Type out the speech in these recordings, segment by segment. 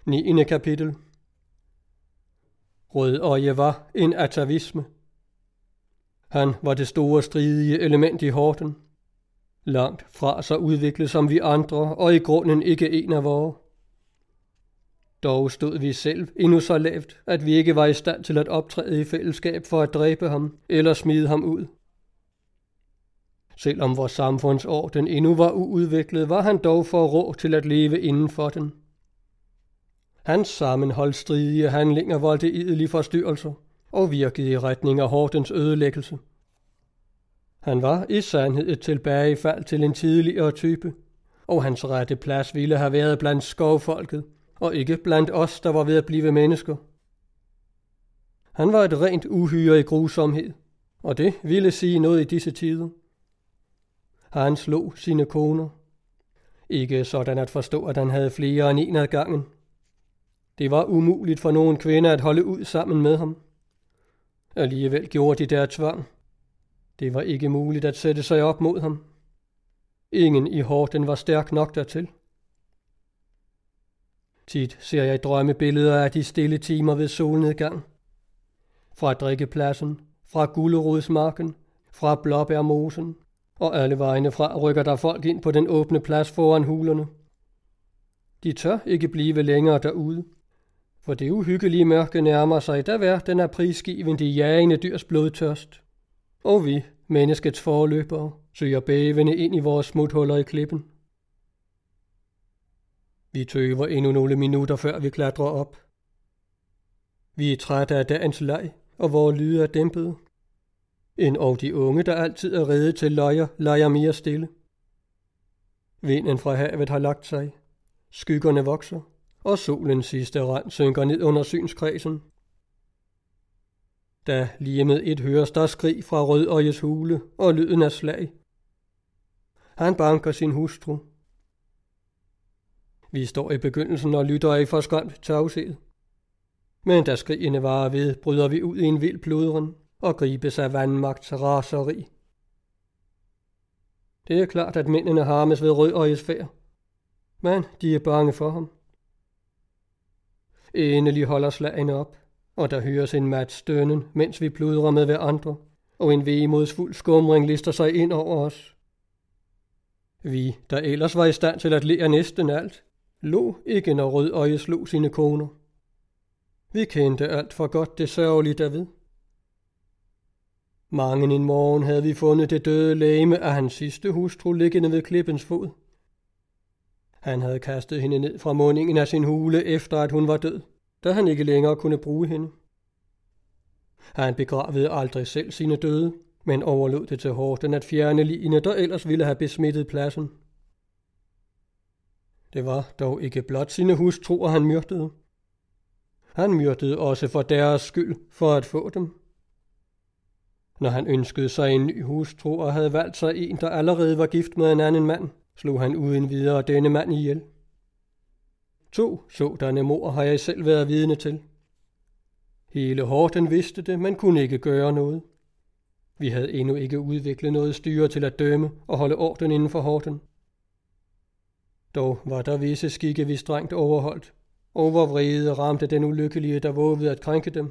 9. kapitel. Rødøje var en atavisme. Han var det store stridige element i horden. Langt fra så udviklet som vi andre, og i grunden ikke en af vore. Dog stod vi selv endnu så lavt, at vi ikke var i stand til at optræde i fællesskab for at dræbe ham eller smide ham ud. Selvom vores samfundsorden endnu var uudviklet, var han dog for rå til at leve inden for den. Hans sammenholdsstridige handlinger voldte idelige forstyrrelser og virkede i retning af hordens ødelæggelse. Han var i sandhed et tilbagefald til en tidligere type, og hans rette plads ville have været blandt skovfolket, og ikke blandt os, der var ved at blive mennesker. Han var et rent uhyre i grusomhed, og det ville sige noget i disse tider. Han slog sine koner. Ikke sådan at forstå, at han havde flere end en ad gangen. Det var umuligt for nogen kvinder at holde ud sammen med ham. Alligevel gjorde de der tvang. Det var ikke muligt at sætte sig op mod ham. Ingen i horden var stærk nok dertil. Tit ser jeg drømmebilleder af de stille timer ved solnedgang. Fra drikkepladsen, fra Gullerodsmarken, fra Blåbærmosen, og alle vejene fra rykker der folk ind på den åbne plads foran hulerne. De tør ikke blive længere derude, for det uhyggelige mørke nærmer sig, da verden er prisgiven de jagende dyrs blodtørst. Og vi, menneskets forløbere, søger bævende ind i vores smuthuller i klippen. Vi tøver endnu nogle minutter, før vi klatrer op. Vi er trætte af dagens leg, og vores lyde er dæmpede. Og de unge, der altid er rede til løjer, leger mere stille. Vinden fra havet har lagt sig. Skyggerne vokser, og solens sidste rand synker ned under synskredsen. Da lige med et høres der skrig fra Rødøjes hule og lyden af slag. Han banker sin hustru. Vi står i begyndelsen og lytter i forskræmt tavshed. Men da skrigene varer ved, bryder vi ud i en vild pludren og gribes af vandmagts raseri. Det er klart, at mændene harmes ved Rødøjes færd, men de er bange for ham. Endelig holder slagene op, og der høres en mat stønnen, mens vi pludrer med hverandre, og en vemodsfuld skumring lister sig ind over os. Vi, der ellers var i stand til at lære næsten alt, lå ikke, når Rødøje slog sine koner. Vi kendte alt for godt det sørgelige derved. Mangen en morgen havde vi fundet det døde legeme af hans sidste hustru liggende ved klippens fod. Han havde kastet hende ned fra mundingen af sin hule, efter at hun var død, da han ikke længere kunne bruge hende. Han begravede aldrig selv sine døde, men overlod det til horden at fjerne ligene, der ellers ville have besmittet pladsen. Det var dog ikke blot sine hustruer, han myrdede. Han myrdede også for deres skyld, for at få dem. Når han ønskede sig en ny hustru og havde valgt sig en, der allerede var gift med en anden mand, slog han uden videre denne mand ihjel. 2 sådanne mord har jeg selv været vidne til. Hele horden vidste det, men kunne ikke gøre noget. Vi havde endnu ikke udviklet noget styre til at dømme og holde orden inden for horden. Dog var der visse skikke, vi strengt overholdt, og hvor vrede ramte den ulykkelige, der vågede at krænke dem.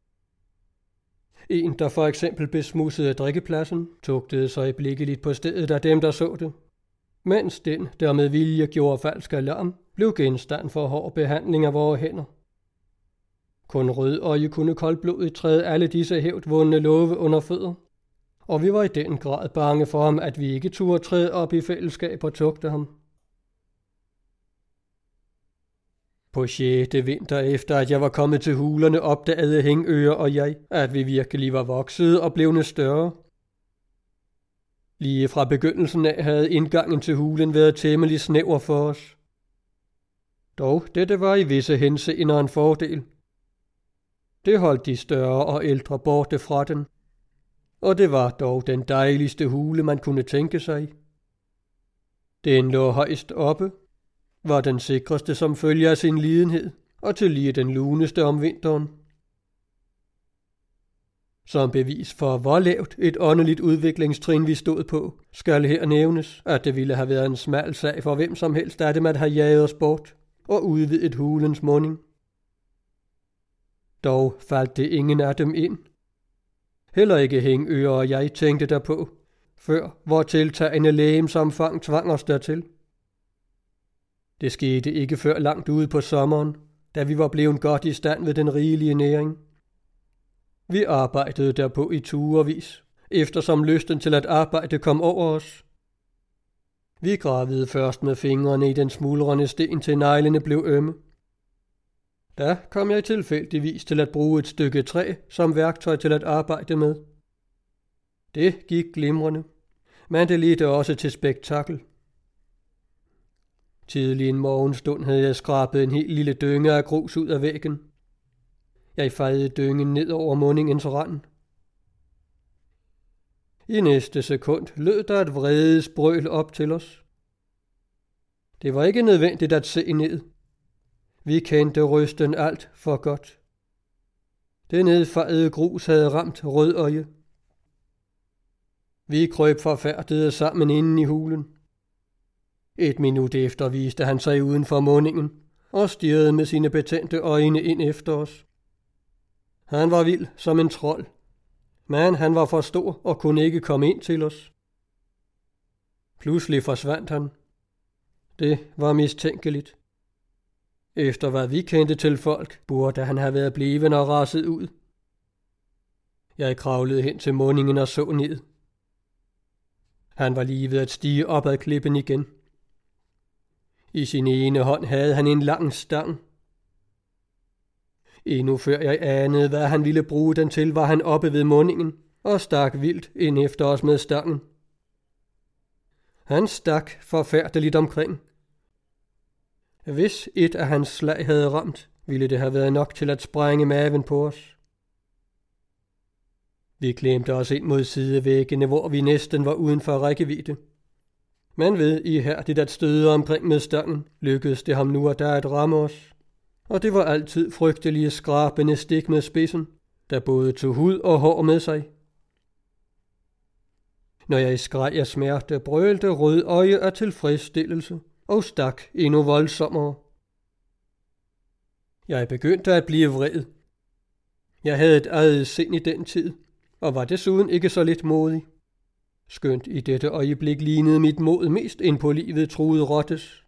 En, der for eksempel besmussede drikkepladsen, tugtede sig øjeblikkeligt på stedet af dem, der så det, mens den, der med vilje gjorde falsk alarm, blev genstand for hård behandling af vores hænder. Kun Rødøje kunne koldblodigt træde alle disse hævdvundne love under fødder, og vi var i den grad bange for ham, at vi ikke turde træde op i fællesskab og tugte ham. På 6. vinter efter, at jeg var kommet til hulerne, opdagede Hængøre og jeg, at vi virkelig var voksede og blevne større. Lige fra begyndelsen af havde indgangen til hulen været temmelig snæver for os. Dog dette var i visse henseender en fordel. Det holdt de større og ældre borte fra den, og det var dog den dejligste hule, man kunne tænke sig. Den lå højst oppe, var den sikreste som følge af sin lidenhed, og tillige den luneste om vinteren. Som bevis for, hvor lavt et åndeligt udviklingstrin vi stod på, skal her nævnes, at det ville have været en smal sag for hvem som helst af dem at have jaget os bort, og udvidet hulens munding. Dog faldt det ingen af dem ind. Heller ikke Hængøre og jeg tænkte derpå, før vor tiltagende legemsomfang tvang os dertil. Det skete ikke før langt ude på sommeren, da vi var blevet godt i stand ved den rigelige næring. Vi arbejdede derpå i turevis, eftersom lysten til at arbejde kom over os. Vi gravede først med fingrene i den smuldrende sten, til neglene blev ømme. Da kom jeg tilfældigvis til at bruge et stykke træ som værktøj til at arbejde med. Det gik glimrende, men det ledte også til spektakel. Tidlig en morgenstund havde jeg skrabet en helt lille dynge af grus ud af væggen. Jeg fejede dyngen ned over mundingens rand. I næste sekund lød der et vredesbrøl op til os. Det var ikke nødvendigt at se ned. Vi kendte rysten alt for godt. Det nedfejede grus havde ramt Rødøje. Vi krøb forfærdede sammen inde i hulen. Et minut efter viste han sig uden for mundingen og stirrede med sine betændte øjne ind efter os. Han var vild som en trold, men han var for stor og kunne ikke komme ind til os. Pludselig forsvandt han. Det var mistænkeligt. Efter hvad vi kendte til folk, burde han have været blevet og raset ud. Jeg kravlede hen til mundingen og så ned. Han var lige ved at stige op ad klippen igen. I sin ene hånd havde han en lang stang. Endnu før jeg anede, hvad han ville bruge den til, var han oppe ved mundingen og stak vildt ind efter os med stangen. Han stak forfærdeligt omkring. Hvis et af hans slag havde ramt, ville det have været nok til at sprænge maven på os. Vi klemte os ind mod sidevæggene, hvor vi næsten var uden for rækkevidde. Men ved ihærdigt at støde omkring med stangen, lykkedes det ham nu og der at ramme os. Og det var altid frygtelige skrabende stik med spidsen, der både tog hud og hår med sig. Når jeg skreg af smerte, brølte Rødøje af tilfredsstillelse og stak endnu voldsommere. Jeg begyndte at blive vred. Jeg havde et eget sind i den tid, og var desuden ikke så lidt modig. Skønt i dette øjeblik lignede mit mod mest en på livet truede rottes.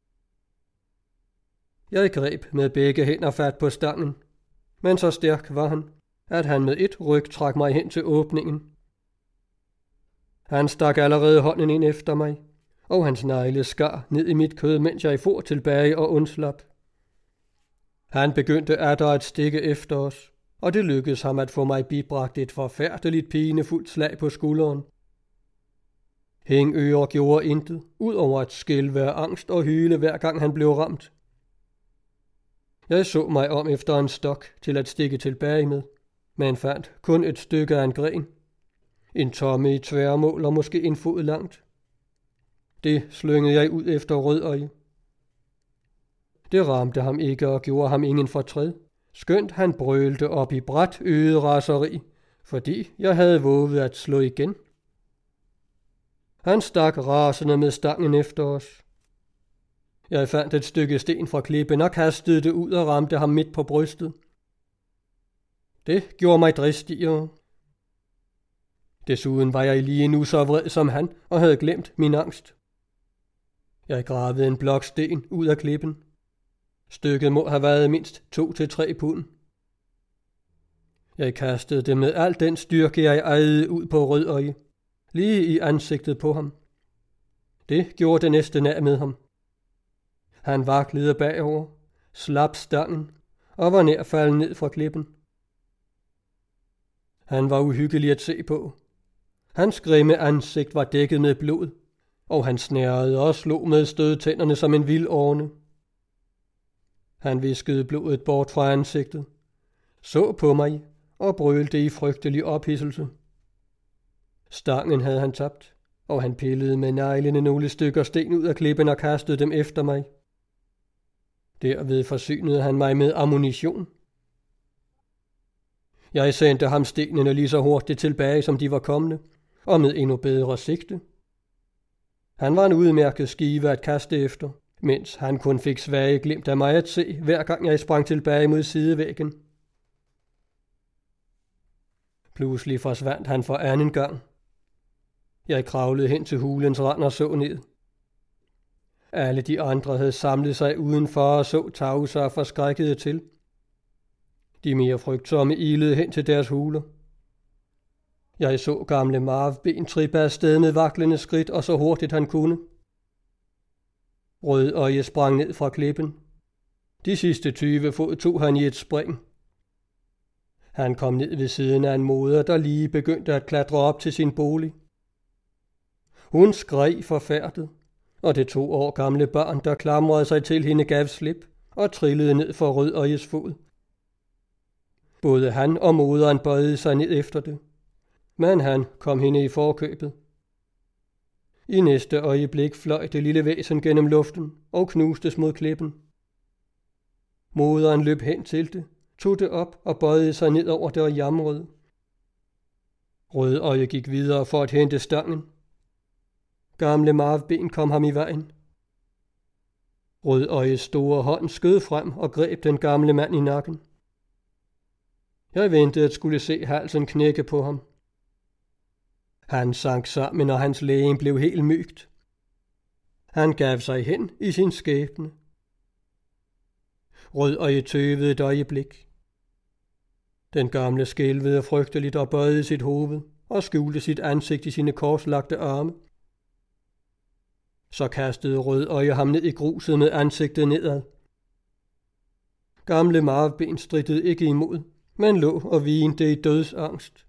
Jeg greb med begge hænder fat på stangen, men så stærk var han, at han med et ryk trak mig hen til åbningen. Han stak allerede hånden ind efter mig, og hans negle skar ned i mit kød, mens jeg for tilbage og undslap. Han begyndte atter at stikke efter os, og det lykkedes ham at få mig bibragt et forfærdeligt pinefuldt slag på skulderen. Hængøre gjorde intet, ud over at skælve af angst og hyle, hver gang han blev ramt. Jeg så mig om efter en stok til at stikke tilbage med, men fandt kun et stykke af en gren. En tomme i tværmål og måske en fod langt. Det slyngede jeg ud efter Rødøje. Det ramte ham ikke og gjorde ham ingen fortræd, skønt han brølte op i brat øget raseri, fordi jeg havde vovet at slå igen. Han stak rasende med stangen efter os. Jeg fandt et stykke sten fra klippen og kastede det ud og ramte ham midt på brystet. Det gjorde mig dristigere. Desuden var jeg lige nu så vred som han og havde glemt min angst. Jeg gravede en blok sten ud af klippen. Stykket må have været mindst 2-3 pund. Jeg kastede det med al den styrke, jeg ejede ud på Rødøje, lige i ansigtet på ham. Det gjorde det næsten af med ham. Han vaklede bagover, slap stangen og var nær faldet ned fra klippen. Han var uhyggelig at se på. Hans grimme ansigt var dækket med blod, og han snærede og slog med stødtænderne som en vild orne. Han viskede blodet bort fra ansigtet, så på mig og brølte i frygtelig ophidselse. Stangen havde han tabt, og han pillede med neglene nogle stykker sten ud af klippen og kastede dem efter mig. Derved forsynede han mig med ammunition. Jeg sendte ham stenene lige så hurtigt tilbage, som de var komne, og med endnu bedre sigte. Han var en udmærket skive at kaste efter, mens han kun fik svage glimt af mig at se, hver gang jeg sprang tilbage mod sidevæggen. Pludselig forsvandt han for anden gang. Jeg kravlede hen til hulens rand og så ned. Alle de andre havde samlet sig udenfor og så tavse og forskrækkede til. De mere frygtsomme ilede hen til deres huler. Jeg så gamle Marvben trippe afsted med vaklende skridt og så hurtigt han kunne. Rødøje sprang ned fra klippen. De sidste 20 fod tog han i et spring. Han kom ned ved siden af en moder, der lige begyndte at klatre op til sin bolig. Hun skreg forfærdet, og det 2 år gamle barn, der klamrede sig til hende, gav slip og trillede ned for Rødøjes fod. Både han og moderen bøjede sig ned efter det, men han kom hende i forkøbet. I næste øjeblik fløj det lille væsen gennem luften og knustes mod klippen. Moderen løb hen til det, tog det op og bøjede sig ned over det og jamrede. Rødøje gik videre for at hente stangen. Gamle Marvben kom ham i vejen. Rødøjes store hånd skød frem og greb den gamle mand i nakken. Jeg ventede at skulle se halsen knække på ham. Han sank sammen, og hans legem blev helt mygt. Han gav sig hen i sin skæbne. Rødøje tøvede et øjeblik. Den gamle skælvede frygteligt og bøjede sit hoved og skjulte sit ansigt i sine korslagte arme. Så kastede Rødøje ham ned i gruset med ansigtet nedad. Gamle Marvben strittede ikke imod, men lå og hvinte i dødsangst.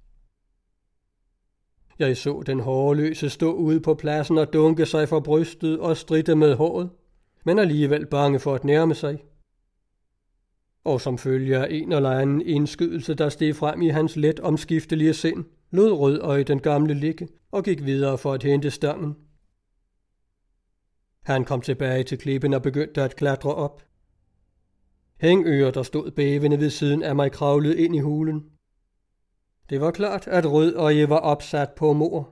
Jeg så den hårløse stå ude på pladsen og dunke sig for brystet og stritte med håret, men alligevel bange for at nærme sig. Og som følge af en eller anden indskydelse, der steg frem i hans let omskiftelige sind, lod Rødøje den gamle ligge og gik videre for at hente stangen. Han kom tilbage til klippen og begyndte at klatre op. Hængøer, der stod bævende ved siden af mig, kravlede ind i hulen. Det var klart, at Rødøje var opsat på mord.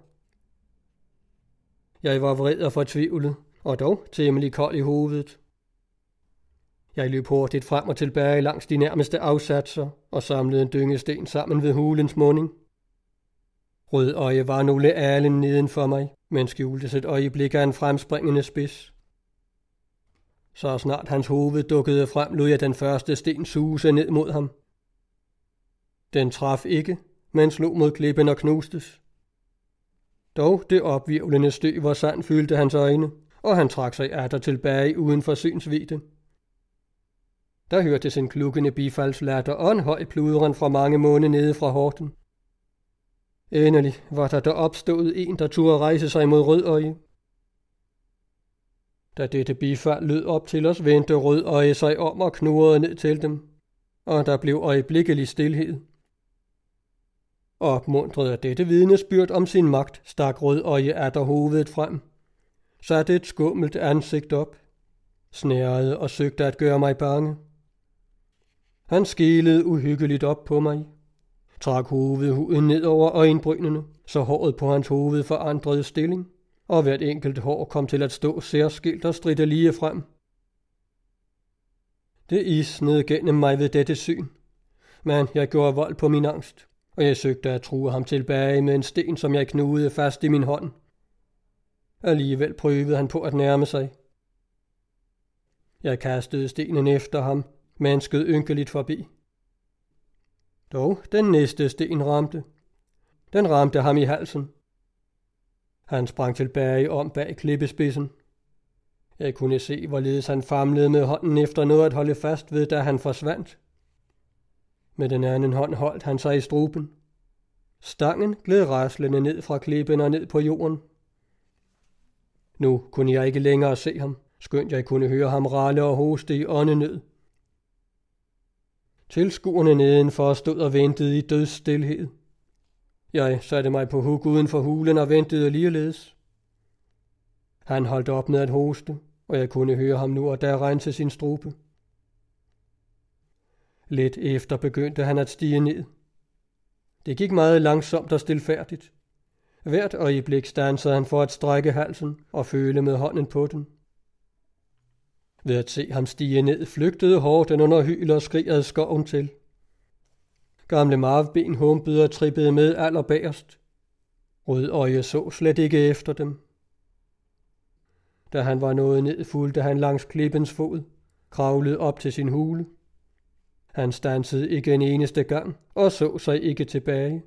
Jeg var vred og fortvivlet, og dog temmelig kold i hovedet. Jeg løb hurtigt frem og tilbage langs de nærmeste afsatser og samlede en dynge sten sammen ved hulens munding. Rødøje var nogle alen neden for mig, men skjultes et øjeblik af en fremspringende spids. Så snart hans hoved dukkede frem, lod jeg den første sten suse ned mod ham. Den traf ikke, men slog mod klippen og knustes. Dog det opvirvlende støv og sand fyldte hans øjne, og han trak sig atter tilbage uden for synsvidde. Der hørtes en klukkende bifaldslatter og en høj pludren fra mange måneder nede fra Horten. Endelig var der opstået en, der turde rejse sig mod Rødøje. Da dette bifald lød op til os, vendte Rødøje sig om og knurrede ned til dem, og der blev øjeblikkelig stilhed. Opmuntret af dette vidnesbyrd om sin magt, stak Rødøje atter hovedet frem, satte et skummelt ansigt op, snærede og søgte at gøre mig bange. Han skilede uhyggeligt op på mig, trak hovedhuden ned over øjenbrynene, så håret på hans hoved forandrede stilling, og hvert enkelt hår kom til at stå særskilt og stritte lige frem. Det isnede gennem mig ved dette syn, men jeg gjorde vold på min angst, og jeg søgte at true ham tilbage med en sten, som jeg knugede fast i min hånd. Alligevel prøvede han på at nærme sig. Jeg kastede stenen efter ham, men skød ynkeligt forbi. Dog den næste sten ramte. Den ramte ham i halsen. Han sprang tilbage om bag klippespidsen. Jeg kunne se, hvorledes han famlede med hånden efter noget at holde fast ved, da han forsvandt. Med den anden hånd holdt han sig i struben. Stangen gled raslende ned fra klippen og ned på jorden. Nu kunne jeg ikke længere se ham, skønt jeg kunne høre ham ralle og hoste i åndenød. Tilskuerne nedenfor stod og ventede i dødsstilhed. Jeg satte mig på huk uden for hulen og ventede ligeledes. Han holdt op med at hoste, og jeg kunne høre ham nu og der rense sin strube. Lidt efter begyndte han at stige ned. Det gik meget langsomt og stilfærdigt. Hvert øjeblik standsede han for at strække halsen og føle med hånden på den. Ved at se ham stige ned, flygtede Horten under hyl og skrig ad skoven til. Gamle Marvben humpede og trippede med allerbagerst. Rødøje så slet ikke efter dem. Da han var nået ned, fulgte han langs klippens fod, kravlede op til sin hule. Han stansede ikke en eneste gang og så sig ikke tilbage.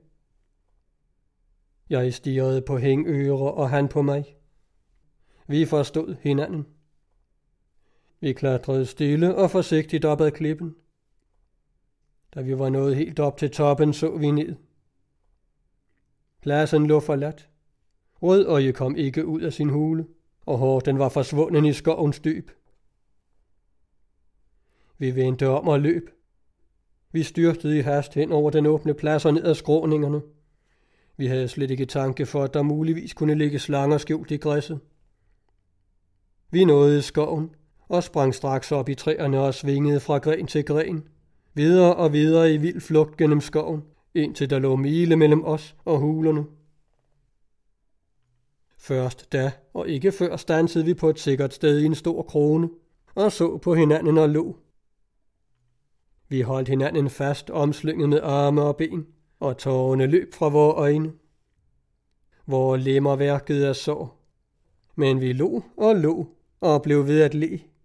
Jeg stirrede på Hængøre og han på mig. Vi forstod hinanden. Vi klatrede stille og forsigtigt op ad klippen. Da vi var nået helt op til toppen, så vi ned. Pladsen lå forladt. Rødøje kom ikke ud af sin hule, og Horten var forsvunden i skovens dyb. Vi vendte om og løb. Vi styrtede i hast hen over den åbne plads og ned ad skråningerne. Vi havde slet ikke tanke for, at der muligvis kunne ligge slanger skjult i græsset. Vi nåede skoven og sprang straks op i træerne og svingede fra gren til gren, videre og videre i vild flugt gennem skoven, indtil der lå mile mellem os og hulerne. Først da og ikke før stansede vi på et sikkert sted i en stor krone og så på hinanden og lå. Vi holdt hinanden fast omslynget med arme og ben, og tårerne løb fra vore øjne. Vore lemmer værkede af sår, men vi lå og blev ved at le.